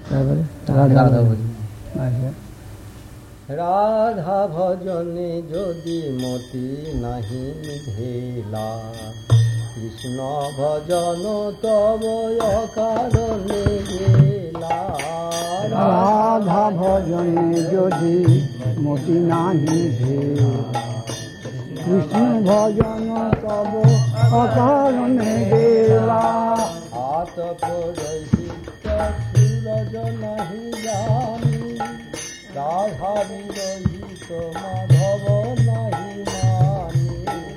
রাধা ভজনে যদি মতি নাহি নিভেলা, কৃষ্ণ ভজন তব অকারণে গেলা। রাধা ভজনে যদি মতি নাহি ভেলা, কৃষ্ণ ভজন তব অকারণে গেলা। আতপরহিত সূরজ নাহি জানি, রাধা বিরহিত মাধব নাহি মানি।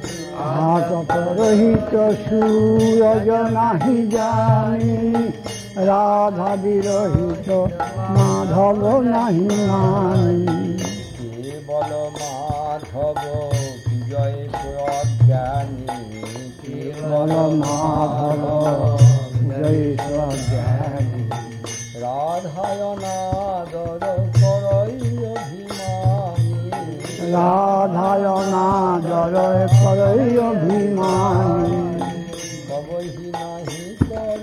আতপরহিত সূরজ নাহি জানি, রাধা বিরহিত মাধব নাহি মানি। কেবল মাধব বিজয় অজ্ঞানী, কেবল মাধব জয় স্বজ্ঞানী। রাধায় নাদর করই অভিমানী, রাধায় নাদর করই অভিমানী। কবহি নাহি কর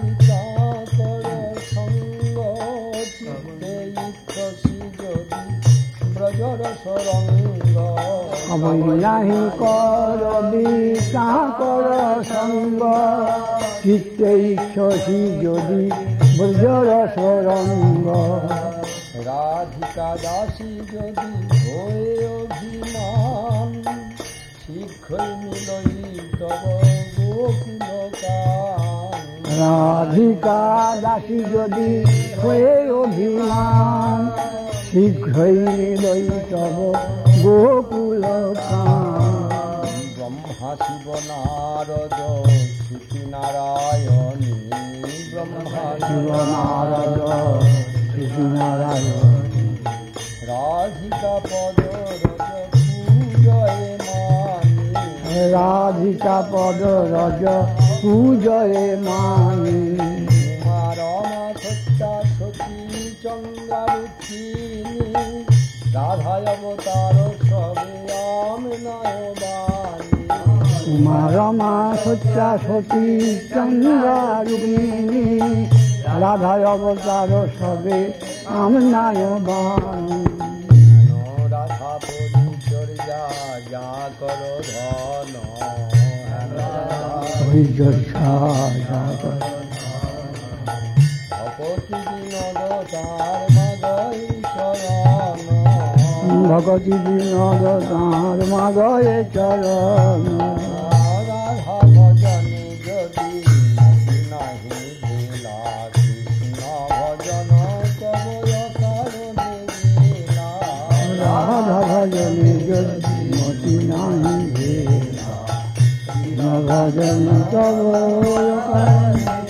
বিচার সঙ্গ, চিত্তে ইচ্ছসি যদি ব্রজর সরঙ্গ। কবহি নাহি কর বিচার সঙ্গ, চিত্তে ইচ্ছসি যদি ব্রজর সরঙ্গ। রাধিকা দাসী যদি হয়ে অভিমান, শীঘ্রই মিলই তব গোকুল কান। রাধিকা দাসী যদি হয়ে অভিমান, শীঘ্রই মিলই তব গোকুল কান। ব্রহ্মা শিব নারদ শ্রুতি নারায়ণী, ব্রহ্মা শিব নারদ শ্রী নারায়ণী। রাধিকা পদ রজ পূজয়ে মানি, রাধিকা পদ রজ পূজয়ে মানি। উমা রমা সত্যা সতী চন্দ্রারুচিনী, রাধায় অবতার সবে আমনায় বাণী। উমা রমা সত্যা সতী চন্দ্রা রুক্মিণী, রাধায় অবতার সবে আমনায় বাণী। রাধা পরিচর্যা যা কর ধন, পরিচর্যা যা কর। ভকতি বিনোদ তার মাগই শরণ, ভগতি বিনোদ তাঁর মাগয়ে চরণ। রাধা ভজনে যদি মতি নাহি ভেলা, কৃষ্ণ ভজন তব অকারণে গেলা। রাধা ভজনে যদি মতি নাহি ভেলা, কৃষ্ণ ভজন তব অকারণে